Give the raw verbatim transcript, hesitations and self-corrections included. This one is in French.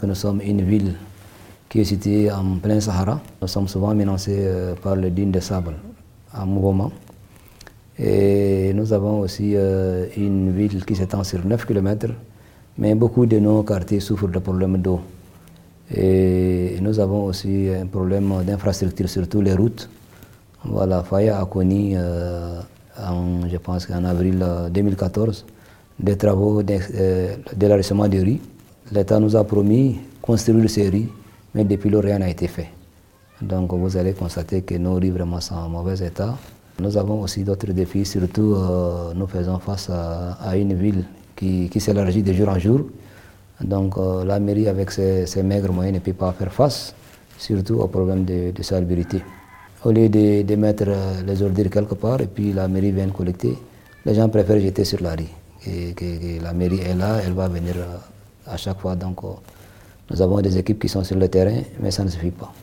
Nous sommes une ville qui est située en plein Sahara. Nous sommes souvent menacés par les dunes de sable en mouvement. Et nous avons aussi une ville qui s'étend sur neuf kilomètres, mais beaucoup de nos quartiers souffrent de problèmes d'eau. Et nous avons aussi un problème d'infrastructure, surtout les routes. Voilà, Faya a connu, euh, en, je pense qu'en avril deux mille quatorze, des travaux d'élargissement de rues. L'État nous a promis construire ces rues, mais depuis lors, rien n'a été fait. Donc vous allez constater que nos rues vraiment sont en mauvais état. Nous avons aussi d'autres défis, surtout euh, nous faisons face à, à une ville qui, qui s'élargit de jour en jour. Donc euh, la mairie avec ses, ses maigres moyens ne peut pas faire face, surtout au problème de, de salubrité. Au lieu de, de mettre les ordures quelque part et puis la mairie vient collecter, les gens préfèrent jeter sur la rue. Et que, que la mairie est là, elle va venir à chaque fois. Donc euh, nous avons des équipes qui sont sur le terrain, mais ça ne suffit pas.